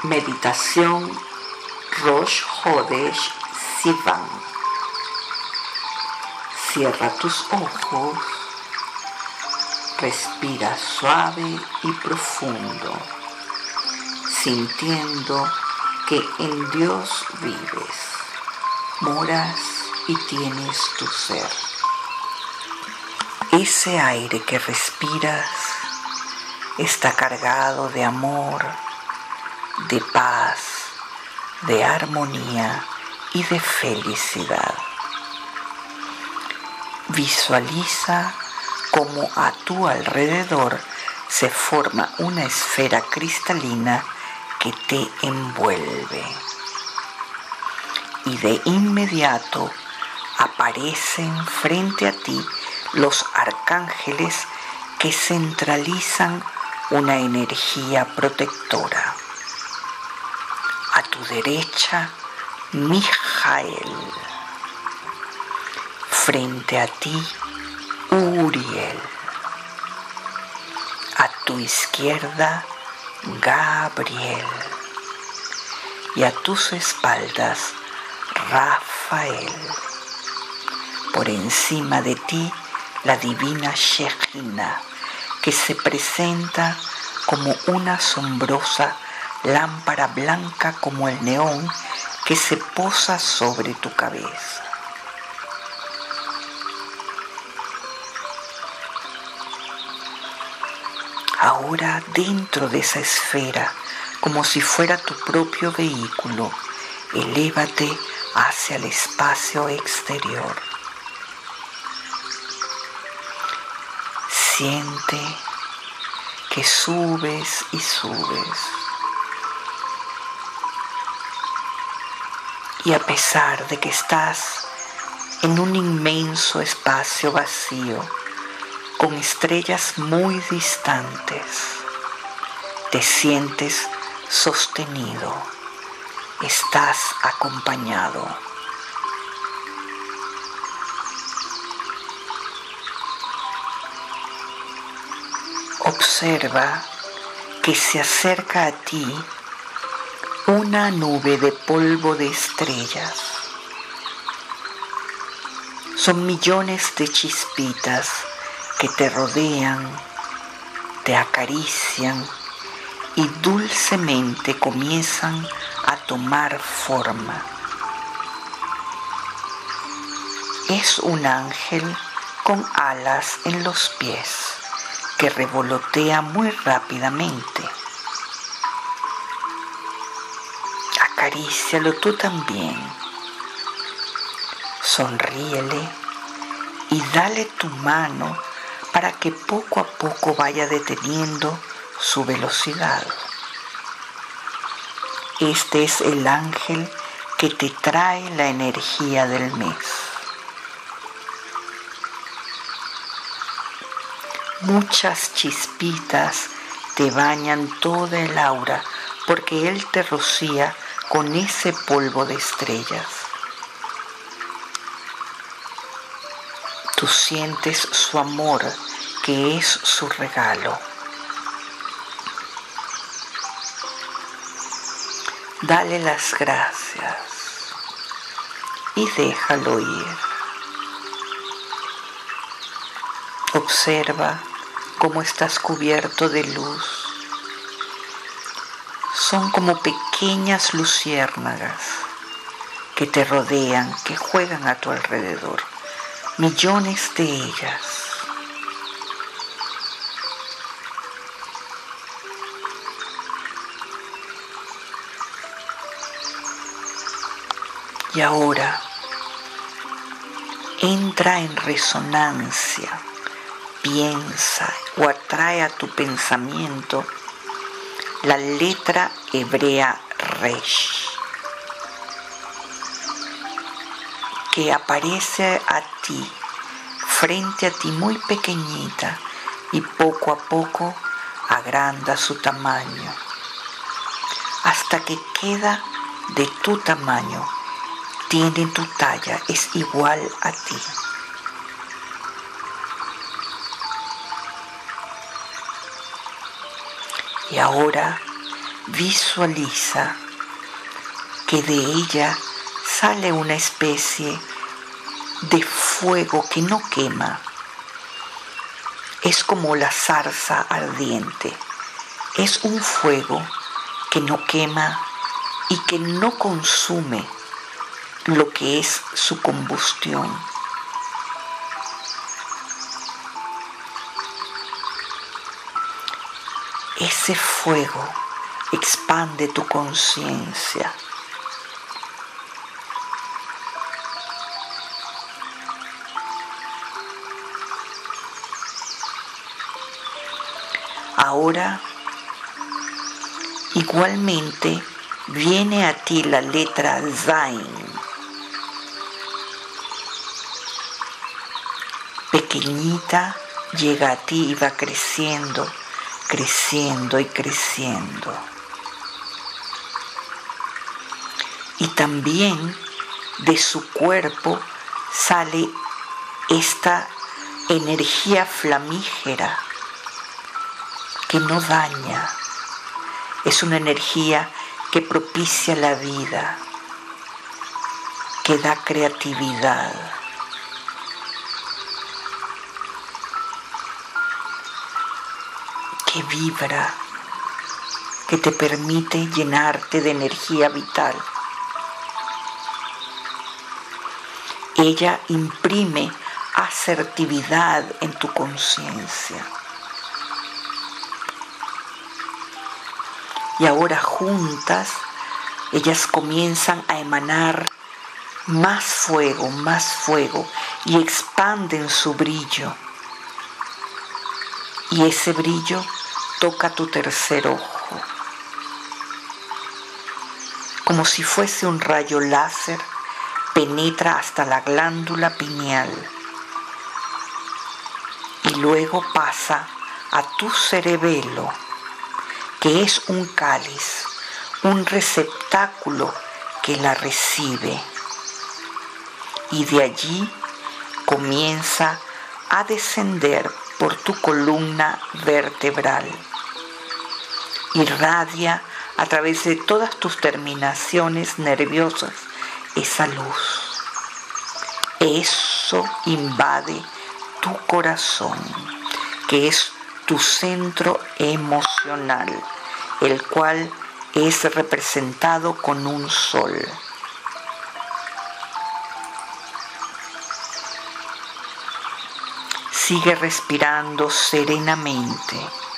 Meditación Rosh Hodesh Sivan. Cierra tus ojos, respira suave y profundo, sintiendo que en Dios vives, moras y tienes tu ser. Ese aire que respiras está cargado de amor, de paz, de armonía y de felicidad. Visualiza cómo a tu alrededor se forma una esfera cristalina que te envuelve. Y de inmediato aparecen frente a ti los arcángeles que centralizan una energía protectora. A tu derecha, Mijael. Frente a ti, Uriel. A tu izquierda, Gabriel. Y a tus espaldas, Rafael. Por encima de ti, la divina Shejina, que se presenta como una asombrosa lámpara blanca como el neón que se posa sobre tu cabeza. Ahora, dentro de esa esfera, como si fuera tu propio vehículo, elévate hacia el espacio exterior. Siente que subes y subes. Y a pesar de que estás en un inmenso espacio vacío, con estrellas muy distantes, te sientes sostenido, estás acompañado. Observa que se acerca a ti una nube de polvo de estrellas. Son millones de chispitas que te rodean, te acarician y dulcemente comienzan a tomar forma. Es un ángel con alas en los pies que revolotea muy rápidamente. Acarícialo tú también. Sonríele y dale tu mano para que poco a poco vaya deteniendo su velocidad. Este es el ángel que te trae la energía del mes. Muchas chispitas te bañan toda el aura porque él te rocía con ese polvo de estrellas. Tú sientes su amor, que es su regalo. Dale las gracias y déjalo ir. Observa cómo estás cubierto de luz. Son como pequeñas luciérnagas que te rodean, que juegan a tu alrededor. Millones de ellas. Y ahora entra en resonancia, piensa o atrae a tu pensamiento la letra hebrea Resh, que aparece frente a ti muy pequeñita y poco a poco agranda su tamaño hasta que queda de tu tamaño, tiene tu talla, es igual a ti. Y ahora visualiza que de ella sale una especie de fuego que no quema. Es como la zarza ardiente. Es un fuego que no quema y que no consume lo que es su combustión. Ese fuego expande tu conciencia. Ahora, igualmente, viene a ti la letra Zain. Pequeñita, llega a ti y va creciendo, creciendo y creciendo. Y también de su cuerpo sale esta energía flamígera que no daña. Es una energía que propicia la vida, que da creatividad. Que vibra, que te permite llenarte de energía vital. Ella imprime asertividad en tu conciencia. Y ahora juntas, ellas comienzan a emanar más fuego, y expanden su brillo. Y ese brillo toca tu tercer ojo. Como si fuese un rayo láser, penetra hasta la glándula pineal y luego pasa a tu cerebelo, que es un cáliz, un receptáculo que la recibe. Y de allí comienza a descender por tu columna vertebral. Irradia a través de todas tus terminaciones nerviosas esa luz. Eso invade tu corazón, que es tu centro emocional, el cual es representado con un sol. Sigue respirando serenamente,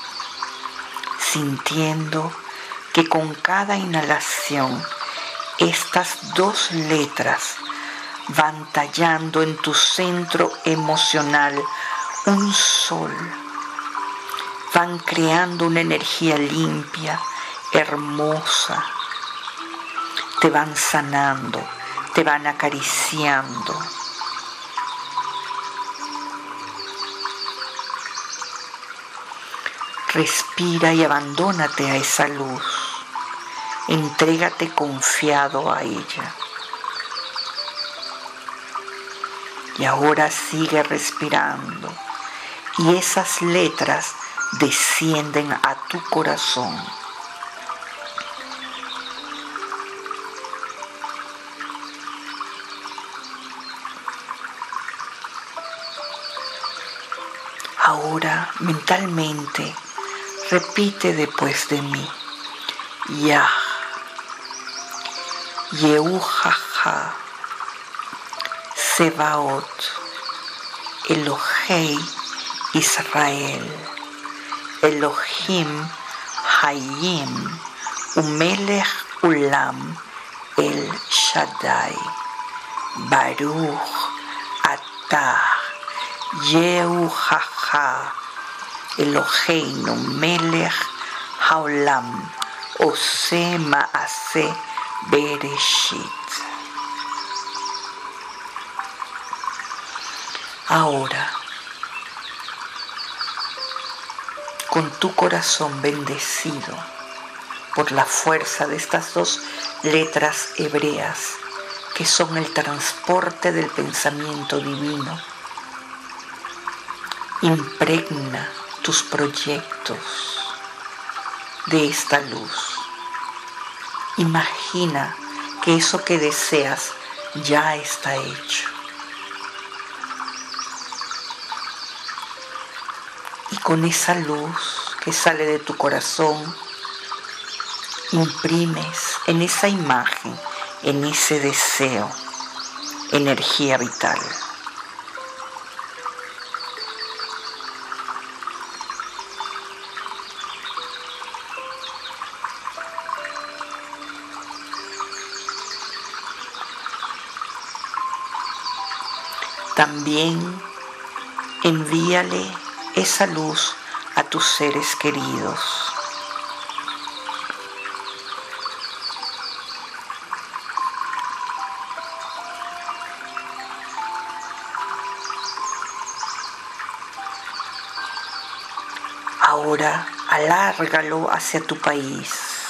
sintiendo que con cada inhalación estas dos letras van tallando en tu centro emocional un sol. Van creando una energía limpia, hermosa. Te van sanando, te van acariciando. Respira y abandónate a esa luz. Entrégate confiado a ella. Y ahora sigue respirando. Y esas letras descienden a tu corazón. Ahora, mentalmente, repite después de mí. Yah, Yehujaja, Sebaot, Elohei Israel, Elohim Hayim, Umelech Ulam, El Shaddai, Baruch Atah, Yehujaja, Eloheinu Melech Haolam, Ose Maase Bereshit. Ahora, con tu corazón bendecido por la fuerza de estas dos letras hebreas, que son el transporte del pensamiento divino, impregna tus proyectos de esta luz. Imagina que eso que deseas ya está hecho. Y con esa luz que sale de tu corazón, imprimes en esa imagen, en ese deseo, energía vital. También envíale esa luz a tus seres queridos. Ahora alárgalo hacia tu país.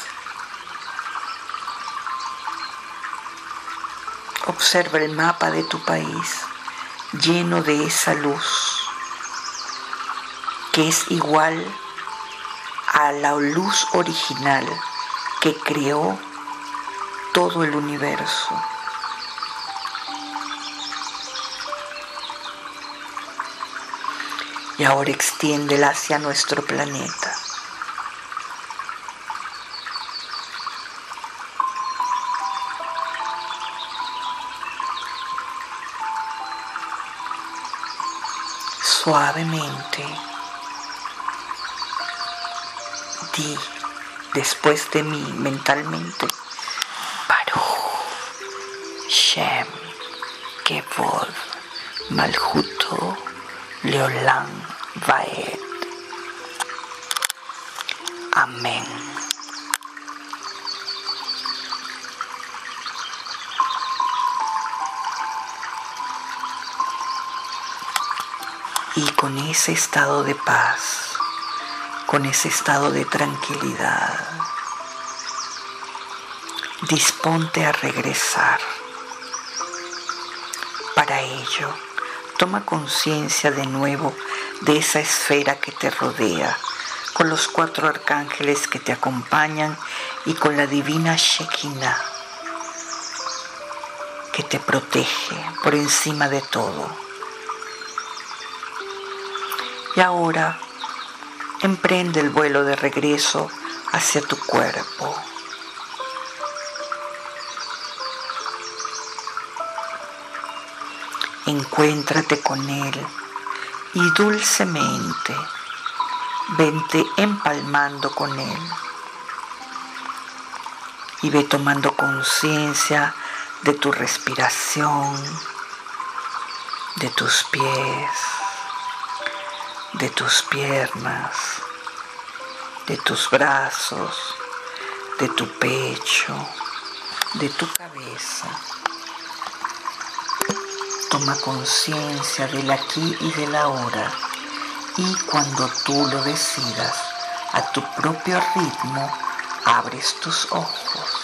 Observa el mapa de tu país lleno de esa luz que es igual a la luz original que creó todo el universo. Y ahora extiéndela hacia nuestro planeta. Suavemente, di después de mí mentalmente: Baruch Shem Kevod Malchuto Leolam Vaed. Amén. Y con ese estado de paz, con ese estado de tranquilidad, disponte a regresar. Para ello, toma conciencia de nuevo de esa esfera que te rodea, con los 4 arcángeles que te acompañan y con la divina Shekinah que te protege por encima de todo. Y ahora emprende el vuelo de regreso hacia tu cuerpo. Encuéntrate con él y dulcemente vente empalmando con él. Y ve tomando conciencia de tu respiración, de tus pies, de tus piernas, de tus brazos, de tu pecho, de tu cabeza. Toma conciencia del aquí y del ahora, y cuando tú lo decidas, a tu propio ritmo, abres tus ojos.